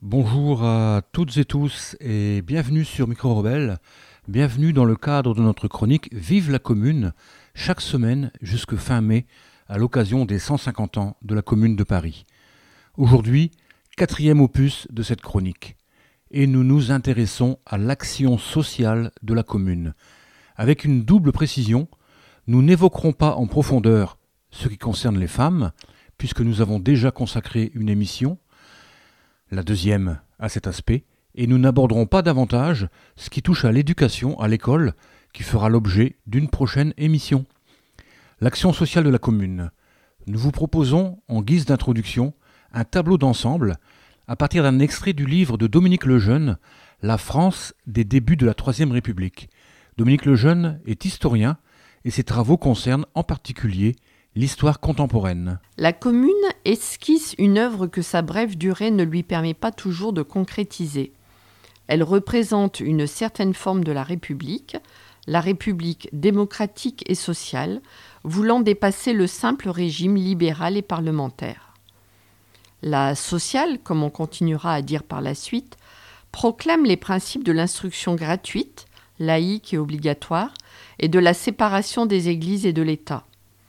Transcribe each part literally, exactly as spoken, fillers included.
Bonjour à toutes et tous et bienvenue sur Micro Rebelle. Bienvenue dans le cadre de notre chronique Vive la Commune, chaque semaine jusque fin mai, à l'occasion des cent cinquante ans de la Commune de Paris. Aujourd'hui, quatrième opus de cette chronique. Et nous nous intéressons à l'action sociale de la commune. Avec une double précision, nous n'évoquerons pas en profondeur ce qui concerne les femmes, puisque nous avons déjà consacré une émission, la deuxième à cet aspect, et nous n'aborderons pas davantage ce qui touche à l'éducation à l'école, qui fera l'objet d'une prochaine émission. L'action sociale de la commune. Nous vous proposons, en guise d'introduction, un tableau d'ensemble à partir d'un extrait du livre de Dominique Lejeune, La France des débuts de la Troisième République. Dominique Lejeune est historien et ses travaux concernent en particulier l'histoire contemporaine. La commune esquisse une œuvre que sa brève durée ne lui permet pas toujours de concrétiser. Elle représente une certaine forme de la République, la République démocratique et sociale, voulant dépasser le simple régime libéral et parlementaire. La sociale, comme on continuera à dire par la suite, proclame les principes de l'instruction gratuite, laïque et obligatoire, et de la séparation des églises et de l'État.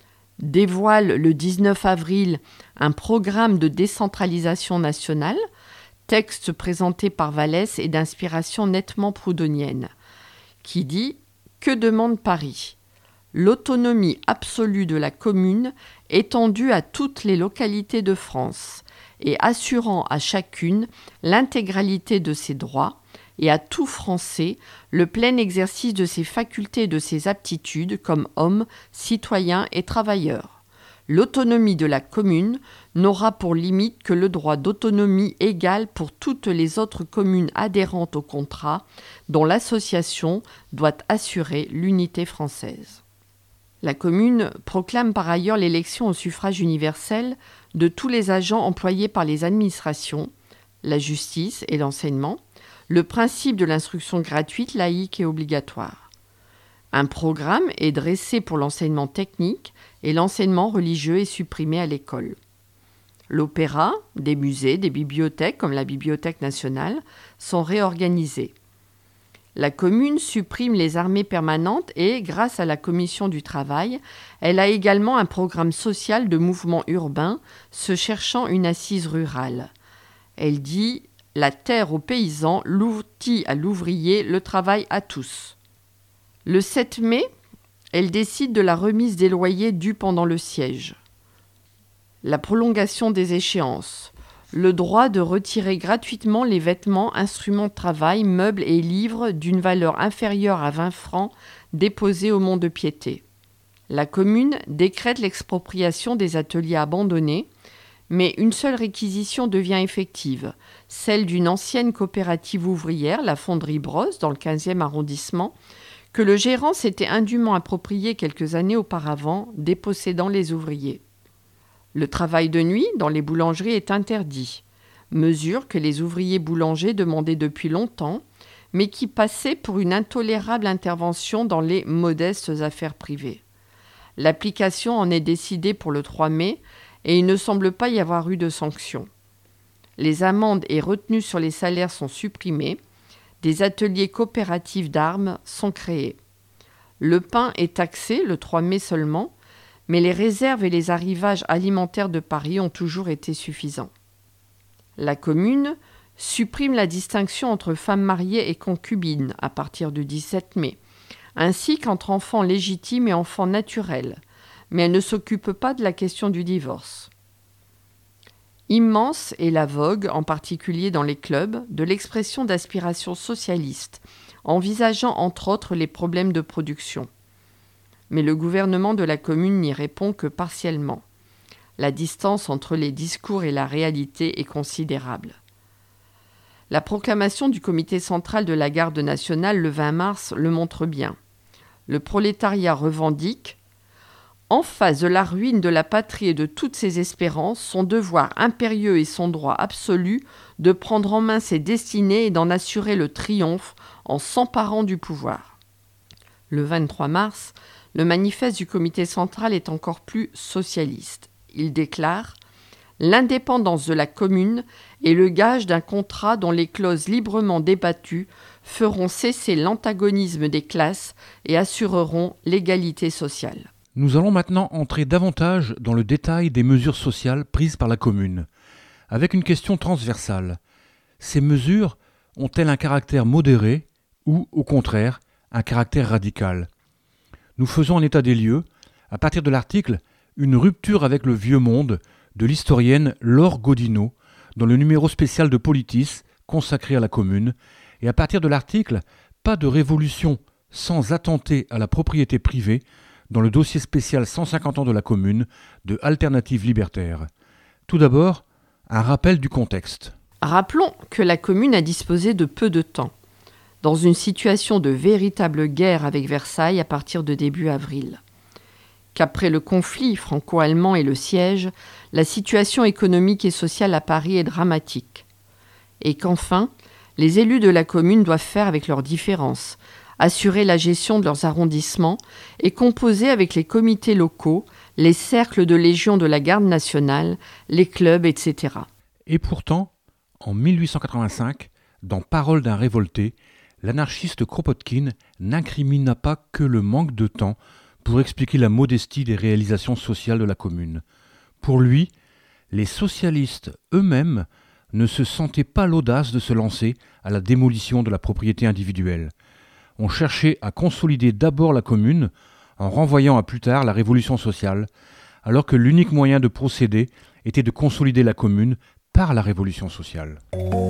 Dévoile le dix-neuf avril un programme de décentralisation nationale, texte présenté par Vallès et d'inspiration nettement proudhonienne, qui dit « Que demande Paris ? L'autonomie absolue de la commune étendue à toutes les localités de France et assurant à chacune l'intégralité de ses droits et à tout Français le plein exercice de ses facultés et de ses aptitudes comme homme, citoyen et travailleur. L'autonomie de la commune n'aura pour limite que le droit d'autonomie égal pour toutes les autres communes adhérentes au contrat dont l'association doit assurer l'unité française. » La commune proclame par ailleurs l'élection au suffrage universel de tous les agents employés par les administrations, la justice et l'enseignement, le principe de l'instruction gratuite, laïque et obligatoire. Un programme est dressé pour l'enseignement technique et l'enseignement religieux est supprimé à l'école. L'opéra, des musées, des bibliothèques comme la Bibliothèque nationale sont réorganisés. La commune supprime les armées permanentes et, grâce à la commission du travail, elle a également un programme social de mouvement urbain se cherchant une assise rurale. Elle dit « La terre aux paysans, l'outil à l'ouvrier, le travail à tous ». Le sept mai, elle décide de la remise des loyers dus pendant le siège. La prolongation des échéances. Le droit de retirer gratuitement les vêtements, instruments de travail, meubles et livres d'une valeur inférieure à vingt francs déposés au mont-de-piété. La commune décrète l'expropriation des ateliers abandonnés, mais une seule réquisition devient effective, celle d'une ancienne coopérative ouvrière, la Fonderie Brosse, dans le quinzième arrondissement, que le gérant s'était indûment approprié quelques années auparavant, dépossédant les ouvriers. Le travail de nuit dans les boulangeries est interdit, mesure que les ouvriers boulangers demandaient depuis longtemps, mais qui passait pour une intolérable intervention dans les modestes affaires privées. L'application en est décidée pour le trois mai, et il ne semble pas y avoir eu de sanctions. Les amendes et retenues sur les salaires sont supprimées, des ateliers coopératifs d'armes sont créés. Le pain est taxé le trois mai seulement, mais les réserves et les arrivages alimentaires de Paris ont toujours été suffisants. La commune supprime la distinction entre femmes mariées et concubines à partir du dix-sept mai, ainsi qu'entre enfants légitimes et enfants naturels, mais elle ne s'occupe pas de la question du divorce. Immense est la vogue, en particulier dans les clubs, de l'expression d'aspiration socialiste, envisageant entre autres les problèmes de production. Mais le gouvernement de la commune n'y répond que partiellement. La distance entre les discours et la réalité est considérable. La proclamation du comité central de la garde nationale le vingt mars le montre bien. Le prolétariat revendique, en face de la ruine de la patrie et de toutes ses espérances, son devoir impérieux et son droit absolu de prendre en main ses destinées et d'en assurer le triomphe en s'emparant du pouvoir. Le vingt-trois mars, le manifeste du comité central est encore plus socialiste. Il déclare L'indépendance de la commune est le gage d'un contrat dont les clauses librement débattues feront cesser l'antagonisme des classes et assureront l'égalité sociale. Nous allons maintenant entrer davantage dans le détail des mesures sociales prises par la commune, avec une question transversale. Ces mesures ont-elles un caractère modéré ou, au contraire, un caractère radical ? Nous faisons un état des lieux, à partir de l'article « Une rupture avec le vieux monde » de l'historienne Laure Godineau, dans le numéro spécial de Politis consacré à la commune, et à partir de l'article « Pas de révolution sans attenter à la propriété privée » dans le dossier spécial cent cinquante ans de la commune de Alternative Libertaire. Tout d'abord, un rappel du contexte. Rappelons que la commune a disposé de peu de temps, dans une situation de véritable guerre avec Versailles à partir de début avril. Qu'après le conflit franco-allemand et le siège, la situation économique et sociale à Paris est dramatique. Et qu'enfin, les élus de la commune doivent faire avec leurs différences, assurer la gestion de leurs arrondissements et composer avec les comités locaux, les cercles de légion de la garde nationale, les clubs, et cetera. Et pourtant, en mille huit cent quatre-vingt-cinq, dans Paroles d'un révolté, l'anarchiste Kropotkin n'incrimina pas que le manque de temps pour expliquer la modestie des réalisations sociales de la commune. Pour lui, les socialistes eux-mêmes ne se sentaient pas l'audace de se lancer à la démolition de la propriété individuelle. On cherchait à consolider d'abord la commune en renvoyant à plus tard la révolution sociale, alors que l'unique moyen de procéder était de consolider la commune par la révolution sociale.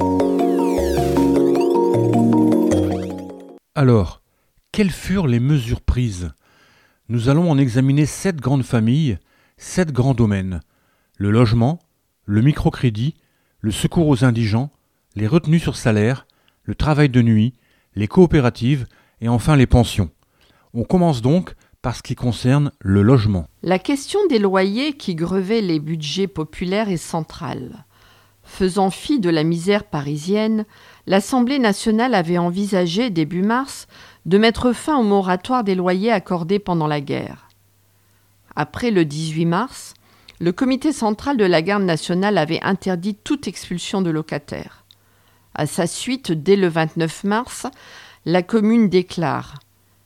Alors, quelles furent les mesures prises ? Nous allons en examiner sept grandes familles, sept grands domaines. Le logement, le microcrédit, le secours aux indigents, les retenues sur salaire, le travail de nuit, les coopératives et enfin les pensions. On commence donc par ce qui concerne le logement. La question des loyers qui grevaient les budgets populaires est centrale. Faisant fi de la misère parisienne, l'Assemblée nationale avait envisagé, début mars, de mettre fin au moratoire des loyers accordés pendant la guerre. Après le dix-huit mars, le comité central de la garde nationale avait interdit toute expulsion de locataires. À sa suite, dès le vingt-neuf mars, la commune déclare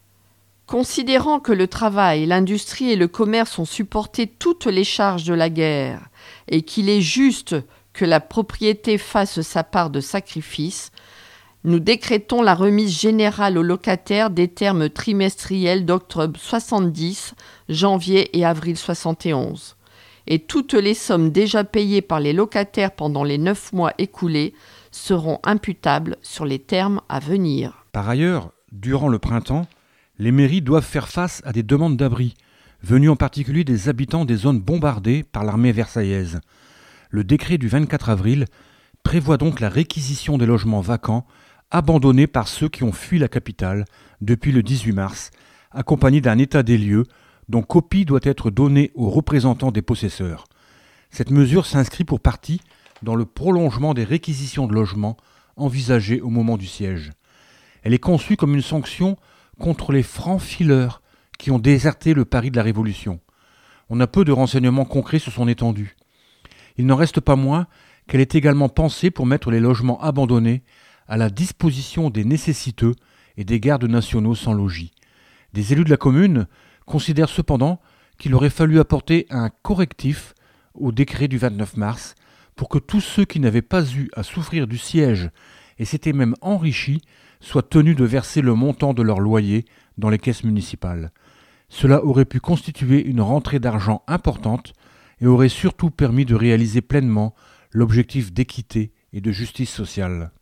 « Considérant que le travail, l'industrie et le commerce ont supporté toutes les charges de la guerre et qu'il est juste que la propriété fasse sa part de sacrifice, nous décrétons la remise générale aux locataires des termes trimestriels d'octobre soixante-dix, janvier et avril soixante et onze. Et toutes les sommes déjà payées par les locataires pendant les neuf mois écoulés seront imputables sur les termes à venir. » Par ailleurs, durant le printemps, les mairies doivent faire face à des demandes d'abri, venues en particulier des habitants des zones bombardées par l'armée versaillaise. Le décret du vingt-quatre avril prévoit donc la réquisition des logements vacants abandonnés par ceux qui ont fui la capitale depuis le dix-huit mars, accompagné d'un état des lieux dont copie doit être donnée aux représentants des possesseurs. Cette mesure s'inscrit pour partie dans le prolongement des réquisitions de logements envisagées au moment du siège. Elle est conçue comme une sanction contre les francs-fileurs qui ont déserté le Paris de la Révolution. On a peu de renseignements concrets sur son étendue. Il n'en reste pas moins qu'elle est également pensée pour mettre les logements abandonnés à la disposition des nécessiteux et des gardes nationaux sans logis. Des élus de la commune considèrent cependant qu'il aurait fallu apporter un correctif au décret du vingt-neuf mars pour que tous ceux qui n'avaient pas eu à souffrir du siège et s'étaient même enrichis soient tenus de verser le montant de leur loyer dans les caisses municipales. Cela aurait pu constituer une rentrée d'argent importante et aurait surtout permis de réaliser pleinement l'objectif d'équité et de justice sociale.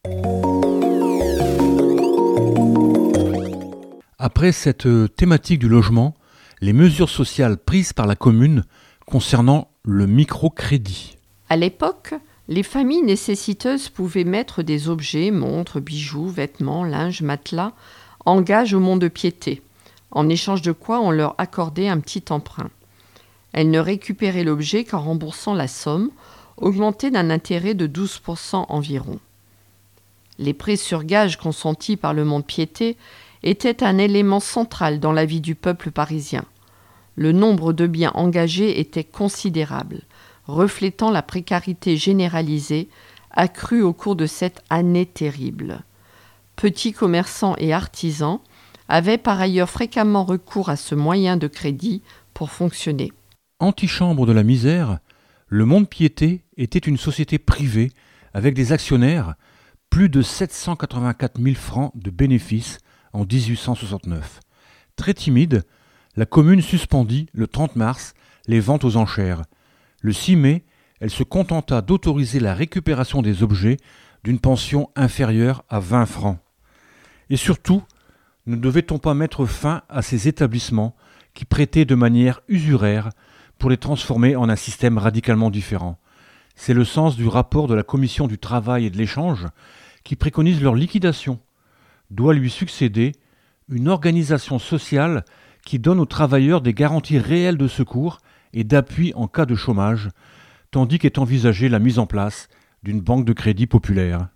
Après cette thématique du logement, les mesures sociales prises par la commune concernant le microcrédit. À l'époque, les familles nécessiteuses pouvaient mettre des objets, montres, bijoux, vêtements, linge, matelas, en gage au mont-de-piété, en échange de quoi on leur accordait un petit emprunt. Elles ne récupéraient l'objet qu'en remboursant la somme, augmentée d'un intérêt de douze pour cent environ. Les prêts sur gage consentis par le mont-de-piété étaient un élément central dans la vie du peuple parisien. Le nombre de biens engagés était considérable, reflétant la précarité généralisée accrue au cours de cette année terrible. Petits commerçants et artisans avaient par ailleurs fréquemment recours à ce moyen de crédit pour fonctionner. Antichambre de la misère, le Mont-de-Piété était une société privée avec des actionnaires, plus de sept cent quatre-vingt-quatre mille francs de bénéfices en dix-huit cent soixante-neuf. Très timide, la commune suspendit le trente mars les ventes aux enchères. Le six mai, elle se contenta d'autoriser la récupération des objets d'une pension inférieure à vingt francs. Et surtout, ne devait-on pas mettre fin à ces établissements qui prêtaient de manière usuraire pour les transformer en un système radicalement différent? C'est le sens du rapport de la Commission du travail et de l'échange qui préconise leur liquidation. Doit lui succéder une organisation sociale qui donne aux travailleurs des garanties réelles de secours et d'appui en cas de chômage, tandis qu'est envisagée la mise en place d'une banque de crédit populaire.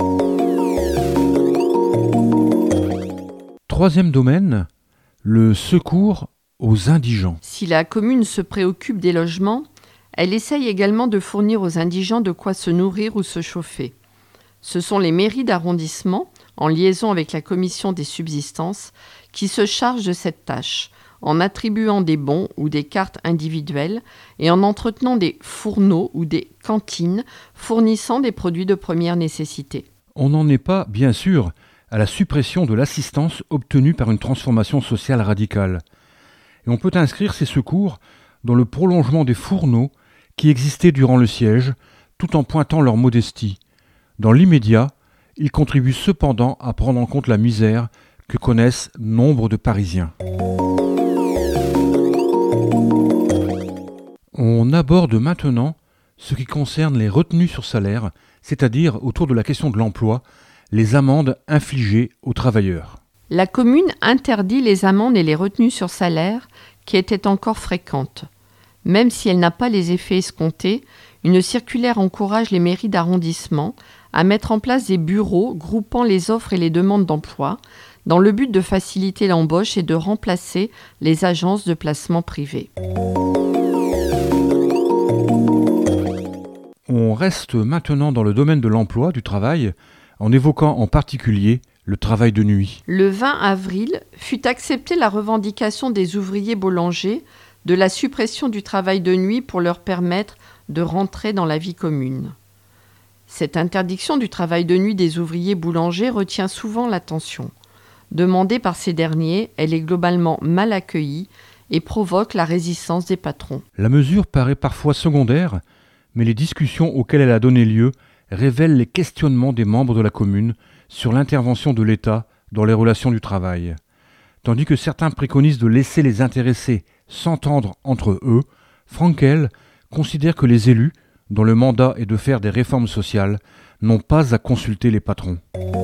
Troisième domaine, le secours aux indigents. Si la commune se préoccupe des logements, elle essaye également de fournir aux indigents de quoi se nourrir ou se chauffer. Ce sont les mairies d'arrondissement, en liaison avec la commission des subsistances, qui se chargent de cette tâche, en attribuant des bons ou des cartes individuelles et en entretenant des fourneaux ou des cantines fournissant des produits de première nécessité. On n'en est pas, bien sûr, à la suppression de l'assistance obtenue par une transformation sociale radicale. Et on peut inscrire ces secours dans le prolongement des fourneaux qui existaient durant le siège, tout en pointant leur modestie. Dans l'immédiat, ils contribuent cependant à prendre en compte la misère que connaissent nombre de Parisiens. On aborde maintenant ce qui concerne les retenues sur salaire, c'est-à-dire autour de la question de l'emploi, les amendes infligées aux travailleurs. La commune interdit les amendes et les retenues sur salaire qui étaient encore fréquentes. Même si elle n'a pas les effets escomptés, une circulaire encourage les mairies d'arrondissement à mettre en place des bureaux groupant les offres et les demandes d'emploi dans le but de faciliter l'embauche et de remplacer les agences de placement privées. On reste maintenant dans le domaine de l'emploi, du travail, en évoquant en particulier le travail de nuit. Le vingt avril fut acceptée la revendication des ouvriers boulangers de la suppression du travail de nuit pour leur permettre de rentrer dans la vie commune. Cette interdiction du travail de nuit des ouvriers boulangers retient souvent l'attention. Demandée par ces derniers, elle est globalement mal accueillie et provoque la résistance des patrons. La mesure paraît parfois secondaire, mais les discussions auxquelles elle a donné lieu révèlent les questionnements des membres de la commune sur l'intervention de l'État dans les relations du travail. Tandis que certains préconisent de laisser les intéressés s'entendre entre eux, Frankel considère que les élus, dont le mandat est de faire des réformes sociales, n'ont pas à consulter les patrons.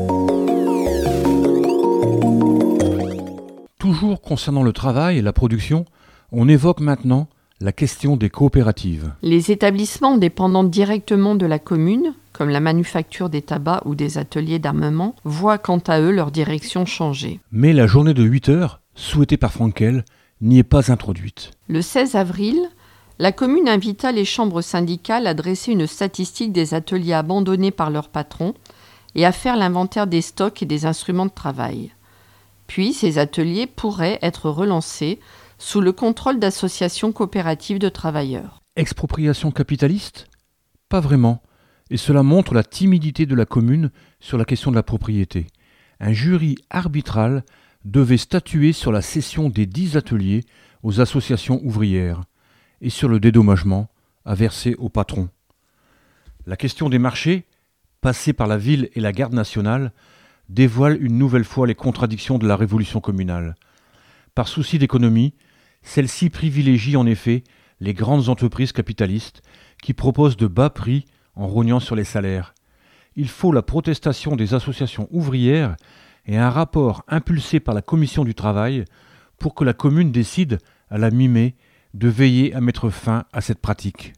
Toujours concernant le travail et la production, on évoque maintenant la question des coopératives. Les établissements dépendant directement de la commune, comme la manufacture des tabacs ou des ateliers d'armement, voient quant à eux leur direction changer. Mais la journée de huit heures, souhaitée par Frankel, n'y est pas introduite. Le seize avril, la commune invita les chambres syndicales à dresser une statistique des ateliers abandonnés par leurs patrons et à faire l'inventaire des stocks et des instruments de travail. Puis, ces ateliers pourraient être relancés sous le contrôle d'associations coopératives de travailleurs. Expropriation capitaliste ? Pas vraiment, et cela montre la timidité de la commune sur la question de la propriété. Un jury arbitral devait statuer sur la cession des dix ateliers aux associations ouvrières et sur le dédommagement à verser aux patrons. La question des marchés, passée par la ville et la garde nationale, dévoile une nouvelle fois les contradictions de la révolution communale. Par souci d'économie, celle-ci privilégie en effet les grandes entreprises capitalistes qui proposent de bas prix en rognant sur les salaires. Il faut la protestation des associations ouvrières et un rapport impulsé par la commission du travail pour que la commune décide, à la mi-mai, de veiller à mettre fin à cette pratique.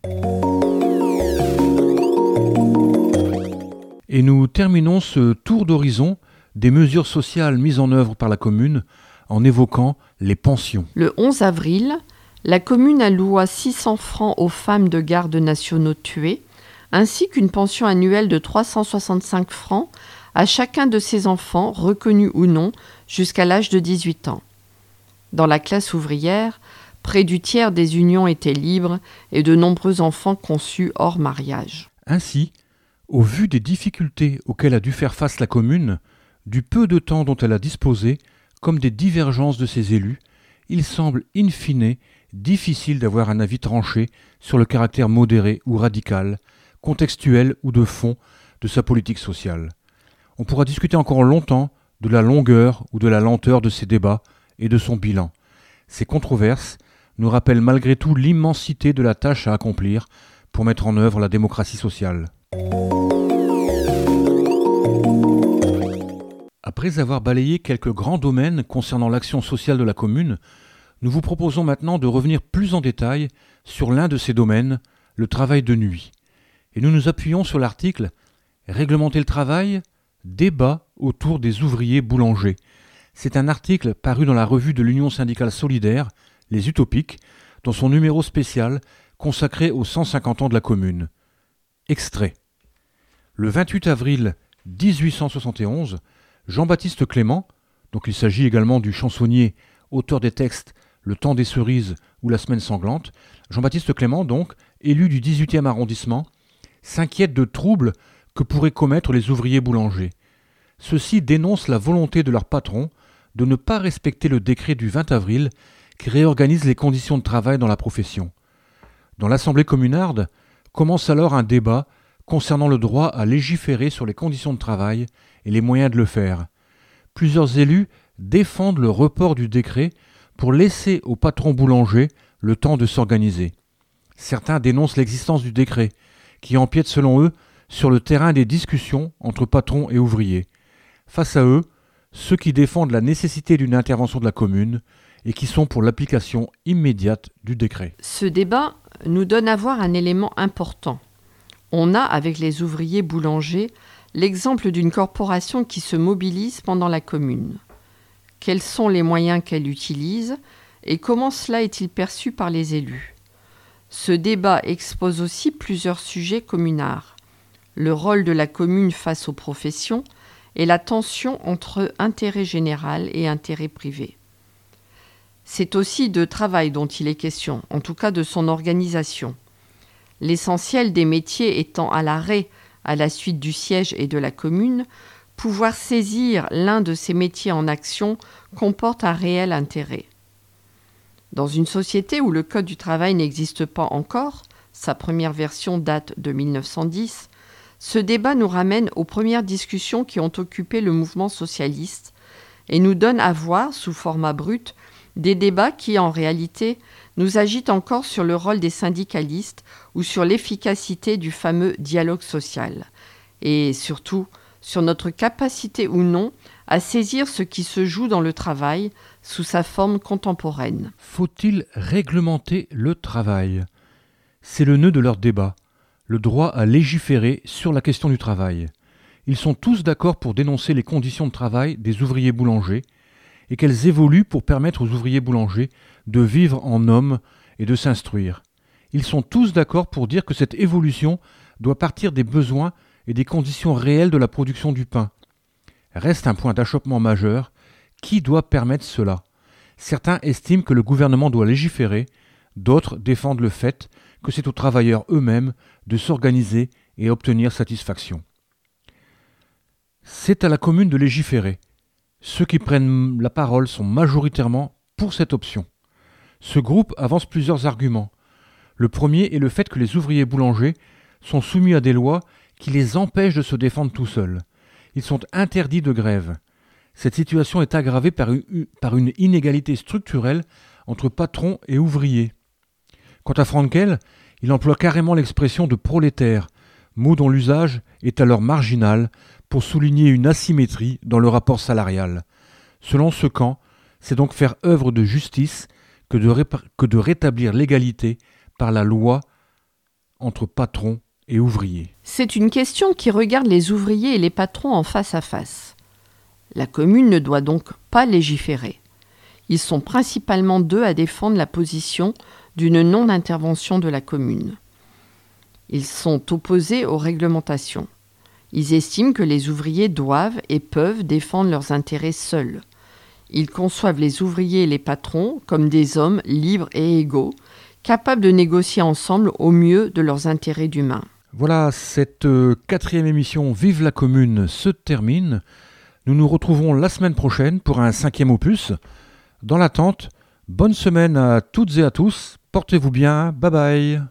Et nous terminons ce tour d'horizon des mesures sociales mises en œuvre par la commune en évoquant les pensions. Le onze avril, La commune alloua six cents francs aux femmes de garde nationaux tuées, ainsi qu'une pension annuelle de trois cent soixante-cinq francs à chacun de ses enfants, reconnus ou non, jusqu'à l'âge de dix-huit ans. Dans la classe ouvrière, près du tiers des unions étaient libres et de nombreux enfants conçus hors mariage. Ainsi, au vu des difficultés auxquelles a dû faire face la commune, du peu de temps dont elle a disposé, comme des divergences de ses élus, il semble in fine difficile d'avoir un avis tranché sur le caractère modéré ou radical, contextuel ou de fond de sa politique sociale. On pourra discuter encore longtemps de la longueur ou de la lenteur de ces débats et de son bilan. Ces controverses nous rappellent malgré tout l'immensité de la tâche à accomplir pour mettre en œuvre la démocratie sociale. Après avoir balayé quelques grands domaines concernant l'action sociale de la commune, nous vous proposons maintenant de revenir plus en détail sur l'un de ces domaines, le travail de nuit. Et nous nous appuyons sur l'article « Réglementer le travail ? Débat autour des ouvriers boulangers ». C'est un article paru dans la revue de l'Union syndicale solidaire, Les Utopiques, dans son numéro spécial consacré aux cent cinquante ans de la commune. Extrait. Le vingt-huit avril dix-huit cent soixante et onze, Jean-Baptiste Clément, donc il s'agit également du chansonnier, auteur des textes Le temps des cerises ou La semaine sanglante, Jean-Baptiste Clément, donc, élu du dix-huitième arrondissement, s'inquiète de troubles que pourraient commettre les ouvriers boulangers. Ceux-ci dénoncent la volonté de leur patron de ne pas respecter le décret du vingt avril qui réorganise les conditions de travail dans la profession. Dans l'Assemblée communarde commence alors un débat concernant le droit à légiférer sur les conditions de travail et les moyens de le faire. Plusieurs élus défendent le report du décret pour laisser aux patrons boulangers le temps de s'organiser. Certains dénoncent l'existence du décret, qui empiète selon eux sur le terrain des discussions entre patrons et ouvriers. Face à eux, ceux qui défendent la nécessité d'une intervention de la commune et qui sont pour l'application immédiate du décret. Ce débat nous donne à voir un élément important. On a, avec les ouvriers boulangers, l'exemple d'une corporation qui se mobilise pendant la commune. Quels sont les moyens qu'elle utilise et comment cela est-il perçu par les élus ? Ce débat expose aussi plusieurs sujets communards. Le rôle de la commune face aux professions et la tension entre intérêt général et intérêt privé. C'est aussi de travail dont il est question, en tout cas de son organisation. L'essentiel des métiers étant à l'arrêt à la suite du siège et de la commune, pouvoir saisir l'un de ces métiers en action comporte un réel intérêt. Dans une société où le Code du travail n'existe pas encore, sa première version date de mille neuf cent dix, ce débat nous ramène aux premières discussions qui ont occupé le mouvement socialiste et nous donne à voir, sous format brut, des débats qui, en réalité, nous agitent encore sur le rôle des syndicalistes ou sur l'efficacité du fameux dialogue social, et surtout sur notre capacité ou non à saisir ce qui se joue dans le travail sous sa forme contemporaine. Faut-il réglementer le travail ? C'est le nœud de leur débat, le droit à légiférer sur la question du travail. Ils sont tous d'accord pour dénoncer les conditions de travail des ouvriers boulangers et qu'elles évoluent pour permettre aux ouvriers boulangers de vivre en hommes et de s'instruire. Ils sont tous d'accord pour dire que cette évolution doit partir des besoins et des conditions réelles de la production du pain. Reste un point d'achoppement majeur. Qui doit permettre cela ? Certains estiment que le gouvernement doit légiférer, d'autres défendent le fait que c'est aux travailleurs eux-mêmes de s'organiser et obtenir satisfaction. C'est à la commune de légiférer. Ceux qui prennent la parole sont majoritairement pour cette option. Ce groupe avance plusieurs arguments. Le premier est le fait que les ouvriers boulangers sont soumis à des lois qui les empêchent de se défendre tout seuls. Ils sont interdits de grève. Cette situation est aggravée par une, par une inégalité structurelle entre patrons et ouvriers. Quant à Frankel, il emploie carrément l'expression de prolétaire, mot dont l'usage est alors marginal pour souligner une asymétrie dans le rapport salarial. Selon ce camp, c'est donc faire œuvre de justice que de, répa- que de rétablir l'égalité par la loi entre patrons et ouvriers. C'est une question qui regarde les ouvriers et les patrons en face à face. La commune ne doit donc pas légiférer. Ils sont principalement deux à défendre la position d'une non-intervention de la commune. Ils sont opposés aux réglementations. Ils estiment que les ouvriers doivent et peuvent défendre leurs intérêts seuls. Ils conçoivent les ouvriers et les patrons comme des hommes libres et égaux, capables de négocier ensemble au mieux de leurs intérêts d'humains. Voilà, cette euh, quatrième émission Vive la commune se termine. Nous nous retrouvons la semaine prochaine pour un cinquième opus. Dans l'attente, bonne semaine à toutes et à tous. Portez-vous bien. Bye bye.